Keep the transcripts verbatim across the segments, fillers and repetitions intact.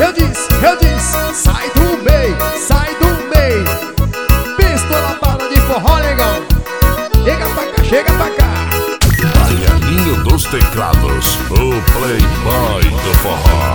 Eu disse, eu disse, sai do meio, sai do meio. Pistola bala de forró, negão. Chega pra cá, chega pra cá. Baianinho dos teclados, o playboy do forró.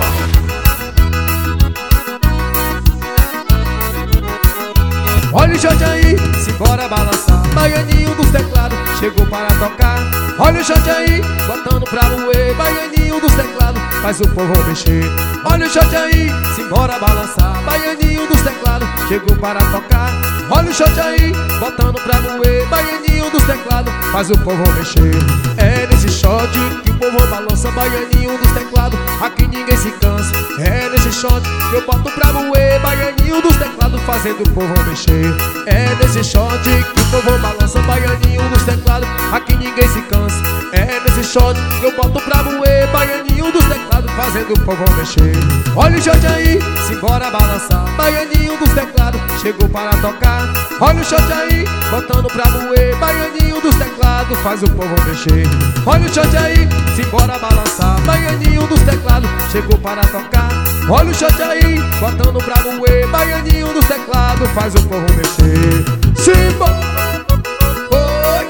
Olha o shot aí, simbora balançar. Baianinho dos teclados, chegou para tocar. Olha o shot aí, botando pra moer. Baianinho dos teclados, faz o povo mexer. Olha o shot aí, simbora balançar. Baianinho dos teclados, chegou para tocar. Olha o shot aí, botando pra moer. Baianinho dos teclados, faz o povo mexer. É nesse shot que o povo balança. Baianinho dos teclados, aqui ninguém se cansa. É nesse shot que eu boto pra moer. Baianinho dos teclados, fazendo o povo mexer. É nesse shot que o povo balança. Baianinho dos teclados, aqui ninguém se cansa. É nesse shot que eu boto pra moer. Baianinho dos teclados, fazendo o povo mexer. Olha o shot aí, simbora balançar. Baianinho dos teclados, chegou para tocar. Olha o shot aí, botando pra moer. Baianinho dos teclados, faz o povo mexer. Olha o shot aí, simbora balançar. Baianinho dos teclados, chegou para tocar. Olha o shot aí, botando pra moer. Baianinho dos teclados, faz o povo mexer. Simbora! Oi!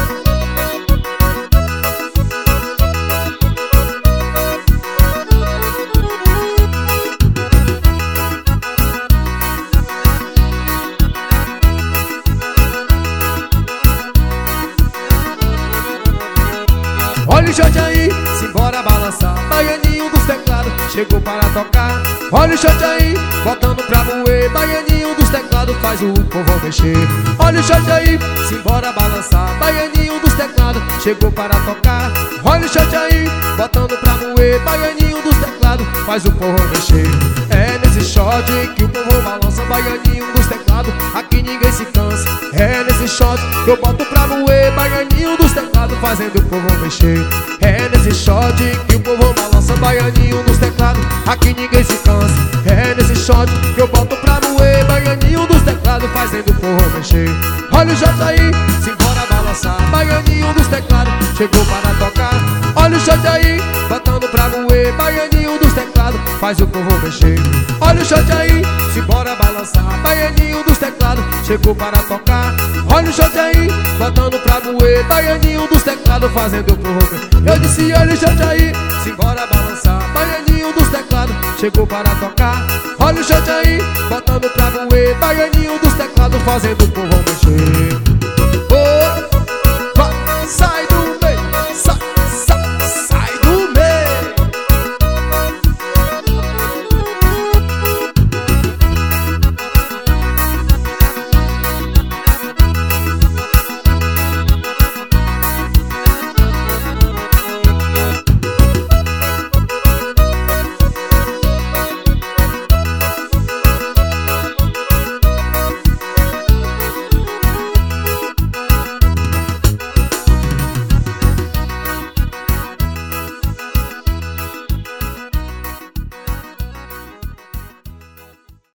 Olha o shot aí, simbora balançar. Baianinho dos teclados, chegou para tocar. Olha o shot aí, botando pra moer. Baianinho dos teclados, faz o povo mexer. Olha o shot aí, simbora balançar. Baianinho dos teclados, chegou para tocar. Olha o shot aí, botando pra moer. Baianinho dos teclados, faz o povo mexer. É nesse shot que o povo balança. Baianinho dos teclados, aqui ninguém se cansa. É nesse shot que eu boto pra moer. Baianinho dos teclados, fazendo o povo mexer. É nesse shot que o povo balança. Baianinho dos teclados, aqui ninguém se cansa. É nesse shot que eu boto pra moer. Baianinho dos teclados, fazendo o povo mexer. Olha o shot aí, simbora balançar. Baianinho dos teclados, chegou para tocar. Olha o shot aí, botando pra moer. Baianinho dos teclados, faz o povo mexer. Olha o shot aí, simbora balançar. Baianinho dos teclados, chegou para tocar. Olha o shot aí, botando pra moer. Baianinho dos teclados, fazendo o povo mexer. Eu disse, olha o shot aí, simbora balançar. Baianinho dos teclados, chegou para tocar. Olha o shot aí, botando pra moer. Baianinho dos teclados, fazendo o povo mexer.